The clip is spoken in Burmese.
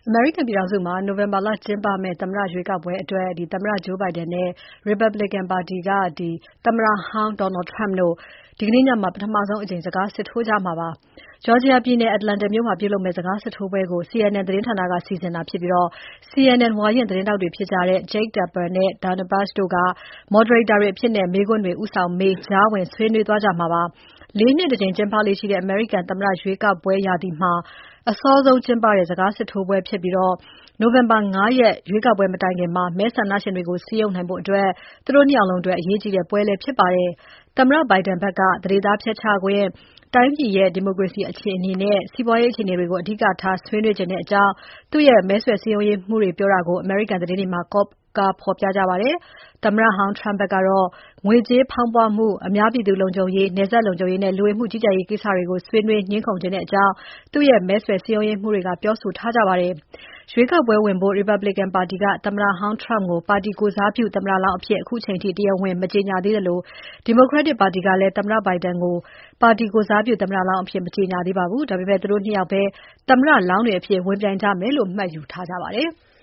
အမေရိကန်ပြည်ထောင်စုမှာ နိုဝင်ဘာလကျင်းပမယ့် သမ္မတရွေးကောက်ပွဲအတွက် သမ္မတ Joe Biden နဲ့ Republican ပါတီက သမ္မတဟောင်း Donald Trump တို့ ဒီနေ့ညမှာ ပထမဆုံးအကြိမ် စကားစစ်ထိုးကြမှာဖြစ်ပါတယ်။ Georgia ပြည်နယ် Atlanta မြို့မှာပြုလုပ်မယ့် စကားစစ်ထိုးပွဲကို CNN သတင်းဌာနက စီစဉ်တာဖြစ်ပြီး CNN ဝါရင့်သတင်းထောက်တွေဖြစ်ကြတဲ့ Jake Tapper နဲ့ Dana Bash တို့က Moderator တွေအဖြစ် မေးခွန်းတွေ ဦးဆောင်မေး ကြားဝင်ဆွေးနွေးသွားကြမှာဖြစ်ပါတယ်။ ၄ နှစ်တကြိမ်ကျင်းပလေ့ရှိတဲ့ အမေရိကန်သမ္မတရွေးကောက်ပွဲရာသီမှာ အစောဆုံးကျင်းပတဲ့ စကားစစ်ထိုးပွဲဖြစ်ပြီး နိုဝင်ဘာ ၅ ရက် ရွေးကောက်ပွဲမတိုင်ခင် မဲဆန္ဒရှင်တွေကို စည်းရုံးနိုင်ဖို့ သူတို့ ၂ ယောက်လုံးအတွက် အရေးကြီးတဲ့ပွဲလည်းဖြစ်ပါတယ်။ သမ္မတ Biden ဘက်က သန္ဓေသားဖျက်ချခွင့်၊ တိုင်းပြည်ရဲ့ ဒီမိုကရေစီအခြေအနေနဲ့ စီးပွားရေးအခြေအနေတွေကို အဓိကထား ဆွေးနွေးချင်တဲ့အကြောင်း သူ့ရဲ့ မဲဆွယ်စည်းရုံးရေးမှူးတွေပြောတာကို အမေရိကန်သတင်းတွေမှာ ကိုးကားဖော်ပြကြပါတယ်။ သမ္မတဟောင်း Trump ဘက်ကတော့ ငွေကြေးဖောင်းပွမှု၊ အများပြည်သူလုံခြုံရေး၊ နယ်စပ်လုံခြုံရေးနဲ့ လူဝင်မှုကြီးကြပ်ရေးကိစ္စတွေကို ဆွေးနွေး ငြင်းခုန်ချင်တဲ့အကြောင်း သူ့ရဲ့ မဲဆွယ်စည်းရုံးရေးမှူးတွေက ပြောဆိုထားကြပါတယ်။ ရွေးကောက်ပွဲဝင်ဖို့ Republican ပါတီက သမ္မတဟောင်း Trump ကို ပါတီကိုယ်စားပြုသမ္မတလောင်းအဖြစ် ခုချိန်ထိ တရားဝင် မကြေညာသေးသလို Democratic ပါတီကလည်း သမ္မတ Biden ကို ပါတီကိုယ်စားပြုသမ္မတလောင်းအဖြစ် မကြေညာသေးပါဘူး။ ဒါပေမဲ့ သူတို့ ၂ ယောက်ပဲ သမ္မတလောင်းတွေအဖြစ် ဝင်ပြိုင်ကြမယ်လို့ မှတ်ယူထားကြပါတယ်။